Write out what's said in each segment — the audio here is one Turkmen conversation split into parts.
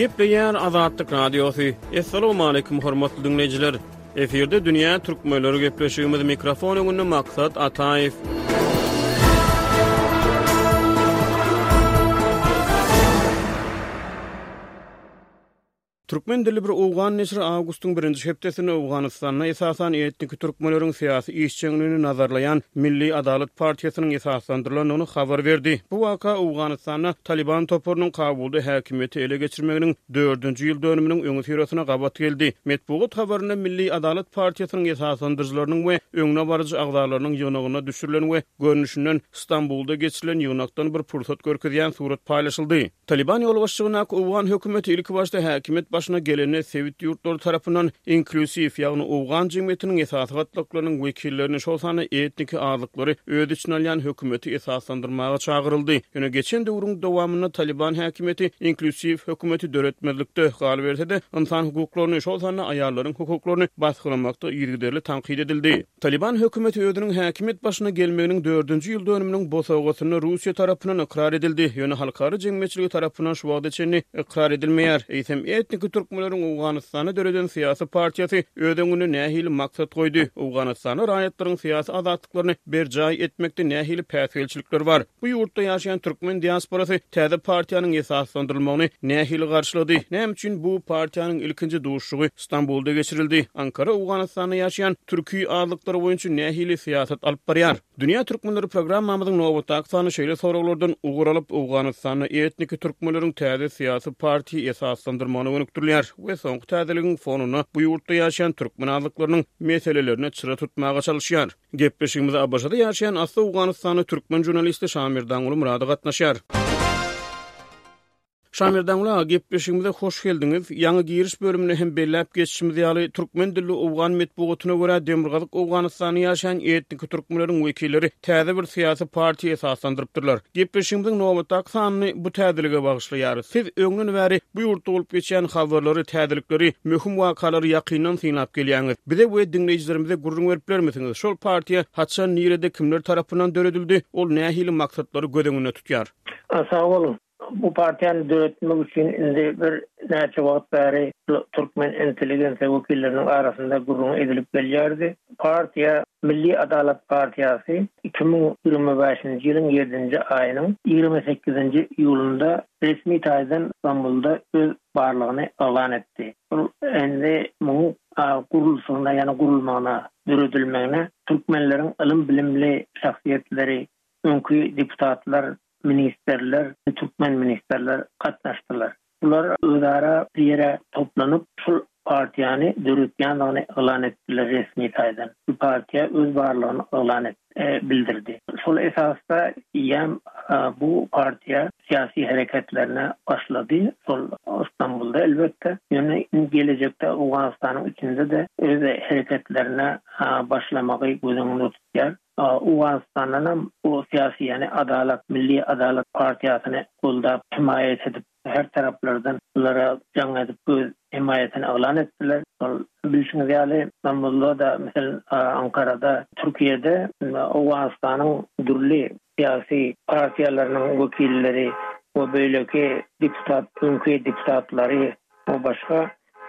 Gepleyen Azadlyk Radiosu. Assalamu alaykum hormatly dinleyijiler. Eferde dünýä türkmenleri gepleşigimiz mikrofon öňünde maksat Ataýew. Türkmen dili bir Owgan nesri awgustyň 1-nji hepdesinde Owganystanyň esasan etnik türkmenleriň syýasy işçiligini nazarlayan Milli Adalet Partiýasynyň esaslandyrylanyny habar berdi. Bu waka Owganystanyň Taliban topurynyň Kabulda häkimeti ele geçirmeginiň 4-nji ýyl dönüminiň öňe süreçine gabat geldi. Metbuat habaryna Milli Adalet Partiýasynyň esaslandyrjylarynyň we öňüne barjy agdalarynyň ýygynyna düşürilen we görnüşinden İstanbulda geçirilen ýygnakdan bir pursat görkezýän surat paýlaşyldy. Taliban ýol başçygyna Owgan hökümeti ilk başda häkimet başına gelene Sewit ýurtları tarapyndan inklusiv ýagny Owgan jemgyýetiniň esasy gatlaklarynyň wekillerini şolsany etnik azlyklary öz içine alýan hökümeti esaslandyrmaga çagyryldy. Ýöne geçen döwrüň dowamyna Taliban häkimeti inklusiv hökümeti döretmezlikde gal berse-de insan hukuklaryny şolsany aýallaryň hukuklaryny baskılamakda ýergiderli tanqid edildi. Taliban hökümeti özüniň häkimet başına gelmeginiň 4-nji ýyl dönüminiň bosawgasyny Russiýa tarapyndan ikrar edildi. Ýöne halkary jemgyýetçiligi tarapyndan şu wagtda çenli ikrar edilmeýär. Eýsem etnik türkmenleriň Owganystany döredän syýasy partiýasy ödüňüne nähili maksat goýdy. Owganystany raýatlaryň syýasy azatlyklaryny berjaý etmekde nähili päsgelçilikler bar. Bu ýurtda ýaşaýan türkmen diasporasy täze partiýanyň esaslandyrylmagyny nähili garşylady. Näme üçin bu partiýanyň ilkinji duşugy İstanbulda geçirildi. Ankara Owganystanyň ýaşaýan türki azlyklary boýunça nähili syýasat alyp barýar. Dünýä türkmenleri programmamyzyň nowatda aksany şeýle soraglardan uguralyp Owganystany etnik türkmenleriň täze syýasy partiýa esaslandyrmagyny öňüktürýär we soňky täzeligiň fonuny bu ýurtda ýaşaýan türkmen azlyklarynyň meselelerini çyra tutmaga çalyşýar. Gepleşigimizde Abaşada ýaşaýan asly Owganystany türkmen jurnalisti Şamir Daňuly Murady gatnaşýar. Şamir Daňuly, gepleşigimize hoş geldiňiz. Ýangy giriş bölümini hem belläp geçişimiz ýaly türkmen dilli Owgan metbuatyna görä Demirgazyk Owganystany ýaşaýan etnik türkmenleriň wekilleri täze bir syýasy partiýa esaslandyrdylar. Gepleşigimiziň nowatda aksany bu täzelige bagşlaýar. Siz öňden bäri bu ýurtda bolup geçen habarlary, täzelikleri, möhüm wakalary ýakynan synap gelýäňiz. Bize we dinleýijilerimize gurrun berip bermesiňiz. Şol partiýa haçan nirede kimler tarapyndan döredildi? Ol nähili maksatlary gödeňine tutýar? Sağ olun. Bu partiýany döretmek üçin indi bir näçe wagt bäri türkmen inteligensiýa wekilleriniň arasynda gurrun edilip gelýärdi. Partiýa Milli Adalet Partiýasy 2025-nji ýylyň 7-nji aýynyň 28-nji ýulunda resmi taýdan İstanbulda öz barlygyny elan etdi. Endi bu gurulmagyna, ýani gurulmagyna döredilmegine türkmenleriň ilim bilimli şahsiýetleri, öňkü deputatlar, ministerler, türkmen ministerler katnaşdylar. Bular özara bir yere toplanyp şol partiýany döretýändigini elan etdiler resmi taýdan. Bu partiýa öz barlygyny elan bildirdi. Şol esasda ýam bu partiýa syýasy hareketlerine başlady. Şol İstanbulda elbetde. Ýöne gelecekde Owganystanyň içinde de öz hareketlerine başlamagy gözeňde tutýar. Owganystanyň o syýasy ýani Adalet, Milli Adalet Partiýasyny goldap himayet edip her taraplardan onlara can edip göz himayetini elan ettiler. Bilişiniz ýaly İstanbulda da mesela Ankara'da, Türkiye'de Owganystanyň dürli syýasy partiýalarynyň wekilleri we beýleki öňkü deputatlary we başga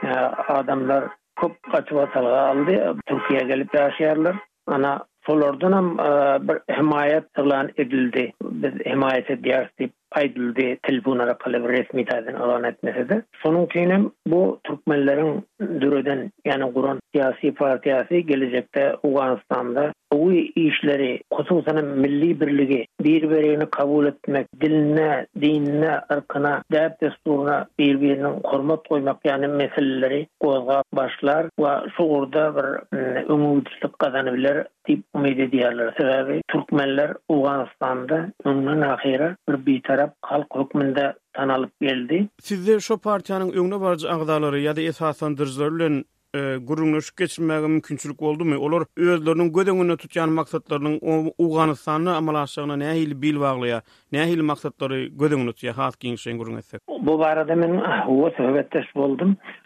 adamlar köp gaçwatalga aldy. Türkiýe'ye gelip ýaşaýarlar. Ana solardan hem bir himayet elan edildi. Biz himayet edýäris diýip aýdyldy telefon arkaly resmi taýdan elan etmese-de. Sonuň üçin bu türkmenleriň düreden ýani guran syýasy partiýasy gelecekde Owganystanda bu işleri, hususan milli birligi, bir-birini kabul etmek, diline, dinine, ırkına, däp desturuna bir-birinin hormat koymak ýani meseleleri gozgap başlar we şu urda bir öňüňçilik gazanybiler diýip umyt edýärler. Sebäbi türkmenler Owganystanda öňden ahira bir bitarap halk hökmünde tanalyp geldi. Sizler şu partiýanyň öňüne barjy agdalary ýa-da esaslandyrjylary bilen gurrunlaşyp geçirmäge mümkinçilik boldumy? Olar özleriniň gödeňine tutýan maksatlarynyň Owganystany amalaşygyna nähili bil baglaýar, nähili maksatlary gödeňine tutýar? Has giňişen gurrun etsek. Bu barada men o söhbetdeş boldum.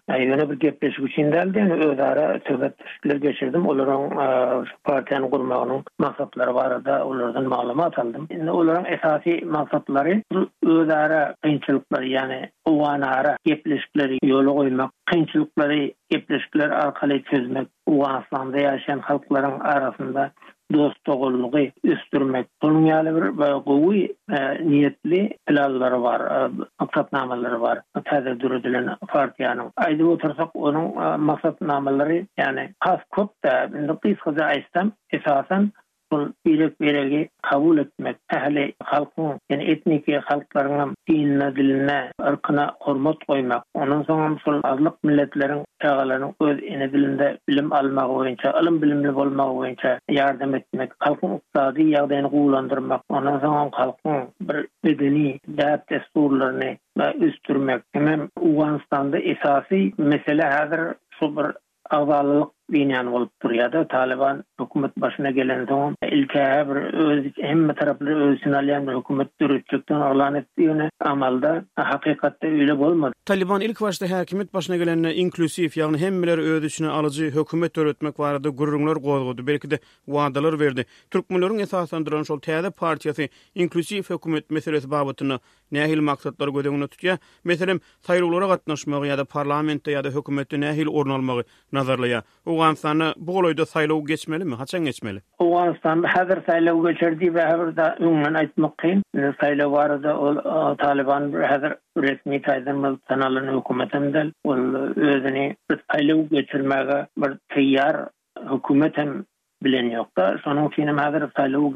Aýyna bir gepleşik üçin däldi, özara söhbetler geçirdim. Olaryň partiýany gurmagynyň maksatlary barada olardan maglumat aldım. Indi olaryň esasy maksatlary özara kynçylyklary, ýani owanara gepleşikleri ýola goýmak, kynçylyklary gepleşikler arkaly çözmek, Awganistanda ýaşaýan halklaryň arasynda dostogullygy üstürmek. Bunun ýaly bir gowy niyetli planlary bar, maksatnamalary bar. Täze düredilen partiýanyň. Aýdyp otursak, onuň maksatnamalary, ýani has köp da, indi kysgaça aýsam, esasen bul birek beregi kabul etmek, ähli halkyň, ýani etniki halklaryň dinine, diline, ırkyna hormat goýmak, onuň soňam şol azlyk milletleriň çağalaryň öz ene dilinde bilim almak boýunça, ilim bilimli bolmak boýunça ýardam etmek, halkyň ykdysady ýagdaýyny gowlandyrmak, onuň soňam halkyň bir medeni däp desturlaryny üstürmek. Hem Awganistanda esasy mesele häzir şu bir agdalylyk dinyan bolup durýar. Taliban hökümet başyna gelen soň ilkä bir öz hemme taraply özüni alýan bir hökümet dürüçlükden alan etdiýini amalda hakykatda öýle bolmady. Taliban ilk başda häkimet başyna gelenine inklusiv, ýagny hemmeler öz içine alyjy hökümet döretmek barada gurrunlar goýgudy, belki de wadalar berdi. Türkmenleriň esaslandyran şol täze partiýasy inklusiv hökümet meselesi babatyna nähil maksatlar gödegine tutýar. Meselem, saýlawlara gatnaşmagy ýa-da parlamentde ýa-da hökümetde nähil orun almagy nazarlaýar. Awganistanda bu goloýda saýlaw geçmelimi? Haçan geçmeli? Awganistanda häzir saýlaw geçirdi we häzirde öňden aýtmak kyn. Saýlaw barada Taliban häzir resmi taýdanmaly sanalan hökümetemden ol özüni saýlaw geçirmäge bir taýýar hökümetem bilen ýokda. Şonuň üçin häzir saýlaw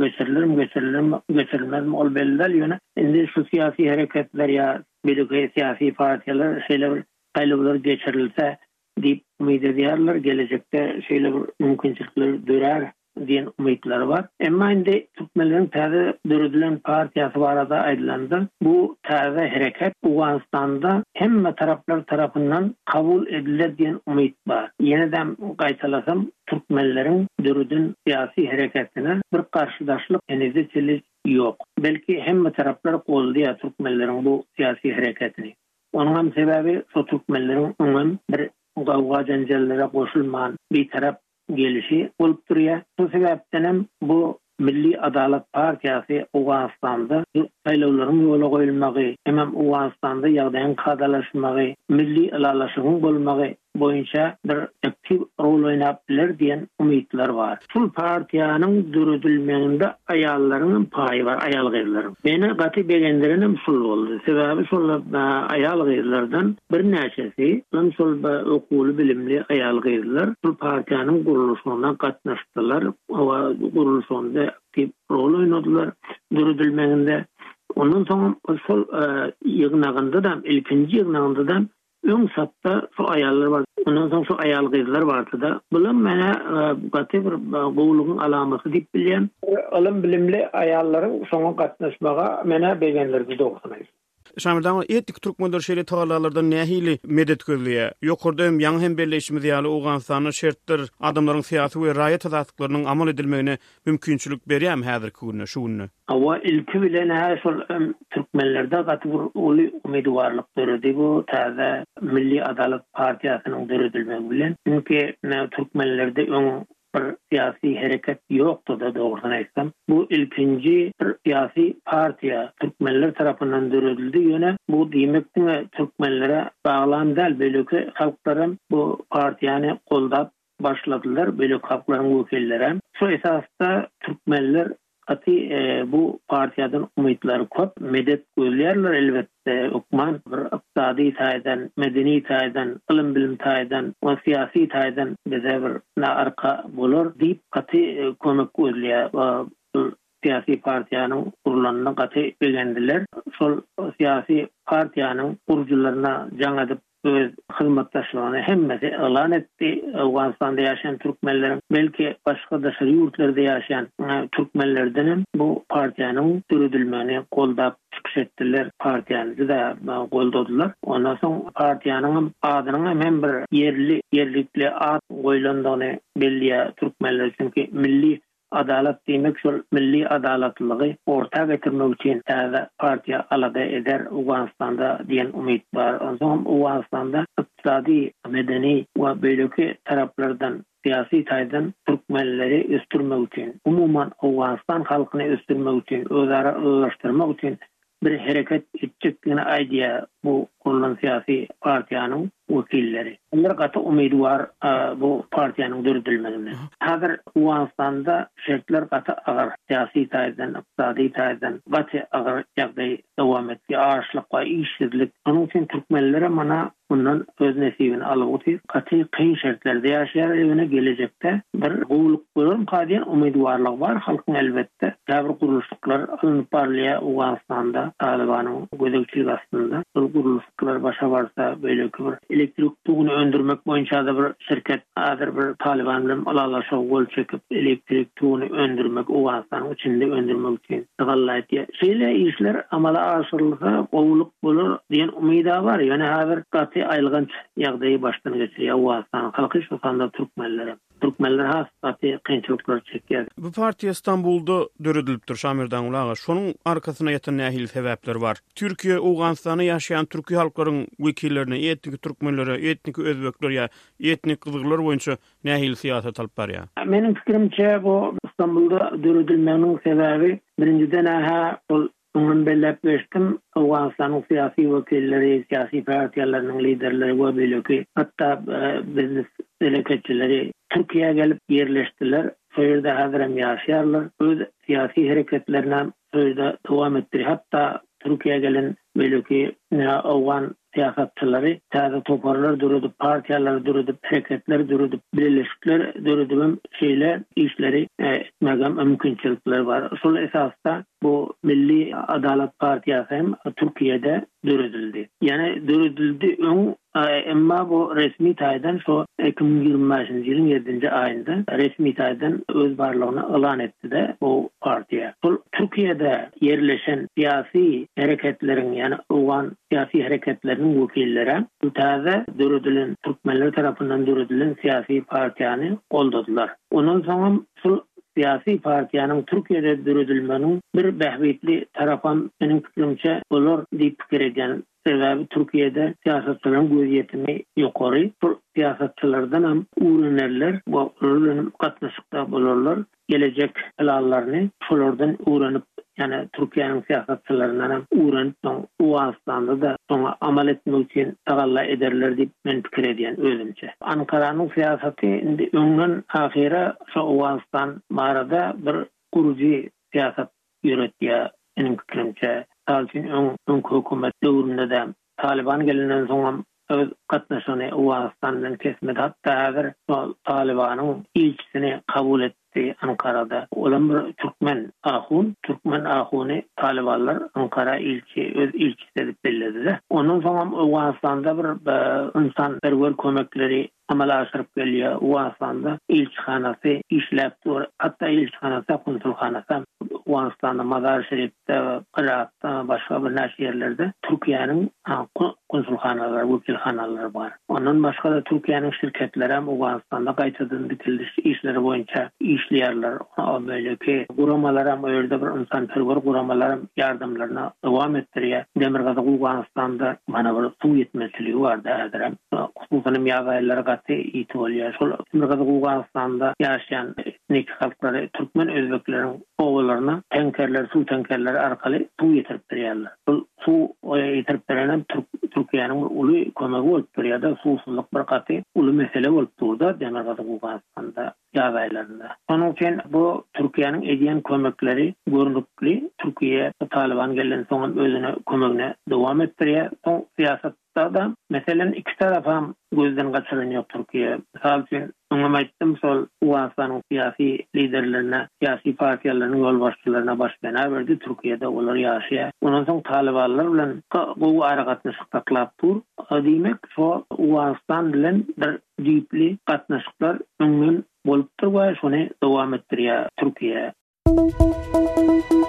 geçirilmezmi ol belli däl ýöne. Indi şu siyasi hareketler ýa belki siyasi partiýalar şeýle saýlawlar geçirilse diýip umyt edýärler, gelecekde şeýle bir mümkinçilikler dörer diýen umytlary bar. Emma indi Türkmenleriň täze döredilen partiýasy barada aýdylandy. Bu täze hereket Awganistanda hemme taraplar tarapyndan kabul edilir diýen umyt bar. Ýeneden gaýtalasam, Türkmenleriň döredin siyasi hareketine bir karşıdaşlyk enizçilik ýok. Belki hemme taraplar goýdýar Türkmenleriň bu siyasi hareketini. Onuň sebebi şu Türkmenleriň öňün bir gawga janjalllara goşulman bir tarap gelişi bolup durýar. Bu sebäpden bu Milli Adalet Partiýasy Awganistanda saýlawlaryň ýola goýulmagy, hem Awganistanda ýagdaýyň kadalaşmagy, milli ilalaşygyň bolmagy boýunça bir aktiv rol oýnap biler diýen umytlar bar. Şol partiýanyň döredilmeginde aýallaryň paýy bar, aýal gyzlaryň. Meni gaty begenlerim şol boldy. Sebäbi şol aýal gyzlardan bir näçesi, şol okuly bilimli aýal gyzlar şol partiýanyň guruluşynda gatnaşdylar, we guruluşynda aktiv rol oýnadylar döredilmeginde. Ondan soň şol ýygnagynda da, ilkinji ýygnagynda da öň sapda şu aýallar bar. Ondan soň şu aýal gyzlar bardy da. Bular mene gaty bir gowlugyň alamasy diýip bilýän. Ilim bilimli aýallaryň şoňa gatnaşmaga mene begenlerdi dogsanay. Şamirdan etnik Türkmenler şeýle tagalarlardan nähili medet gözleýär. Ýokordam ýaňy hem belleşimi diýýäli Awganistanyň şertler adamlaryň syýasy we raýat azatlyklarynyň amal edilmegine mümkinçilik berýärmi häzirki günde şu günde? Awa ilki bilen şol Türkmenlerde gaty bir uly umydwarlyk döredi bu täze Milli Adalet Partiýasynyň döredilmegi bilen. Çünki Türkmenlerde öň bir siyasi hareket yoktu da doğrudan aýtsam. Bu ilkinji bir siyasi partiýa Türkmenler tarapyndan döredildi ýöne. Bu diýmekdir Türkmenlere baglan däl, belki halklarym bu partiýany goldap başladylar, belki halklaryň wekilleri. Şu esasda Türkmenler bu partiýadan umytlary köp, medet gözlerler elbette. Okman bir iqtisadi taýdan, medeni taýdan, ilim bilim taýdan, we siyasi taýdan bize bir arka bolar diýip kömek gözleýär. Siyasi partiýanyň kurulanyna gaty begendiler. Şol siyasi partiýanyň gurujularyna jaňadyp öz hyzmatdaşlygyny hemmesi elan etdi. Awganistanda ýaşaýan türkmenleriň, belki başga da ýurtlarda ýaşaýan türkmenlerden bu partiýanyň döredilmegini goldap çykyş etdiler. Partiýany da goldadylar. Ondan soň partiýanyň adynyň hem bir yerlikli ad goýlandygyny belli türkmenler çünki milli adalet diýmek şol milli adaletliği orta getirmek üçin täze partiýa alada eder Awganistanda diýen umyt bar. Ondan Awganistanda iqtisadi, medeni ve böyleki taraflardan siyasi taydan Türkmenleri östürmek için, umuman Awganistan halkyny östürmek için, özara ılaştırmak için bir hareket etjekdigine aýdýa bu kurulan siyasi partiýanyň wekilleri. Onlar gaty umydwar bu partiýanyň döredilmegine. Hazır Awganistanda şertler gaty agar siyasi taýdan, iqtisadi taýdan gaty agar ýagdaý dowam etdi, açlyk we işsizlik. Onuň üçin türkmenlere mana bundan öz nesibini alyp otyr. Gaty kyn şertlerde ýaşaýar, ýöne gelecekde bir gowluk bolan kadyn umydwarlyk bar. Halkyň elbetde täbir guruluşlar alınıp barlya Awganistanda Talibanyň gödekçiligi astynda. Bu guruluşlar başa barsa beýleki bir elektrik tuğunu öndürmek boýunça da bir şirket hazır bir Taliban bilen alalaşa gol çekip elektrik tuğunu öndürmek Awganistanyň içinde öndürmek için gallaýdy. Şeýle işler amala aşyrylsa gowluk bolar diýen umyda bar. Ýöne hazır gaty aýlgynç ýagdaýy başdan geçirýär Awganistanyň halky şu sanda Türkmenler hassaty kynçylyklar çekýär. Bu partiýa İstanbulda döredilipdir Şamirdan ulaga. Şonuň arkasyna ýatan nähili sebäpler bar. Türkiýe Awganistanda ýaşaýan türk halklaryň wekillerine, etnik türkmenlere, etnik özbekler ýa etnik gyzyklar boýunça nähili siýasat alyp barýar. Meniň pikirimçe bu İstanbulda döredilmeginiň sebäbi birinciden Onun bellep geçtim, Awganistanyň siyasi wekilleri, siyasi partiýalarynyň liderleri we beýleki hatta biznes eleketçileri Türkiýe'ye gelip yerleştiler. Şeýerde hazıram ýaşaýarlar. Öz siyasi hareketlerine şeýerde dowam etdir. Hatta Türkiýe'ye gelen beýleki Awgan siyasatçylary täze toparlar döredip, partiýalar döredip, hareketler döredip, birleşikler döredip şeýle işleri etmegem mümkinçilikler bar. Şol esasda bu Milli Adalet Partiýasy hem Türkiýede döredildi. Yani döredildi emma bu resmi taýdan şu 2025-nji ýylyň 7-nji aýynda resmi taýdan öz barlygyny elan etdi de bu partiýa. Şol Türkiýede yerleşen siyasi hareketleriň yani Awgan siyasi hareketleriň wekilleri bu täze döredilen türkmenler tarapyndan döredilen siyasi partiýany goldadylar. Ondan soň şol siyasi partiýanyň Türkiýede döredilmeniň bir bähbetli tarapam meniň pikirimçe bolar diýip pikir edýän. Sebäbi Türkiýede siyasatçylaryň göz ýetimi ýokary. Bu siyasatçylardan hem öwrenirler, bu öwrenip gatnaşykda bolarlar. Gelecek planlaryny şolardan öwrenip yani Türkiýanyň siyasatçylaryndan hem öwrenip Awganistanda da soňa amal etmek üçin tagalla ederler diýip men pikir edýän özümçe. Ankaranyň siýasaty indi öňden ahira şu Awganistan barada bir guruji siýasat ýöretýär. Meniň pikirimçe Talçin ön hökümet döwründe de Taliban gelenden soň öz gatnaşyny Awganistandan kesmedi. Hatta häzir Talibanyň ilçisini kabul etdi Ankara'da. Olan bir Türkmen ahuny Talibanlar Ankara öz ilçisi edip belledi. Ondan soň Awganistanda bir insan perwer kömekleri amala aşyryp gelýär. Awganistanda ilçihanasy işläp dur. Hatta ilçihanasy, konsulhanasy Awganistanda Mazar Şerifde, Irak'ta, başga bir näçe ýerlerde Türkiýanyň konsulhanalary, wekilhanalary bar. Ondan başga da Türkiýanyň şirketleri hem Awganistanda gaýtadan dikildi işleri boýunça işleýärler. Beýleki guramalar hem öýerde bir insan perwer guramalar hem ýardamlaryna dowam etdirýär. Demirgazyk Awganistanda mana bir suw ýetmezligi bar da häzir hem hususan ýaýlara gaty ýetýär. Şol Demirgazyk Awganistanda ýaşaýan etnik halklary Türkmen özbekleriň owalarına suw tankerleri arkaly suw ýetirip berýärler. Bu suw ýetirip beren Türkiýanyň uly kömegi bolup durýar. Suwsuzlyk bir gaty uly mesele bolup durdy Demirgazyk Awganistanda ýaýlarynda. Onuň üçin bu Türkiýanyň edýän kömekleri görnükli. Türkiýe Taliban gelen soň özüne kömegine dowam etdirýär. O siýasatda da meselen iki tarap hem gözden gaçyranýar Türkiýe. Misal üçin öňe aýtdym, sol Awganistanyň siyasi liderlerine, siyasi partiýalarynyň ýol başçylaryna başlana berdi. Türkiýede olar ýaşaýar. Ondan soň Talibanlar bilen gowy aragatnaşyk taklap dur. Diýmek, şu Awganistan bilen bir diýipli gatnaşyklar öňden bolup dur we şonu dowam etdirýär Türkiýe.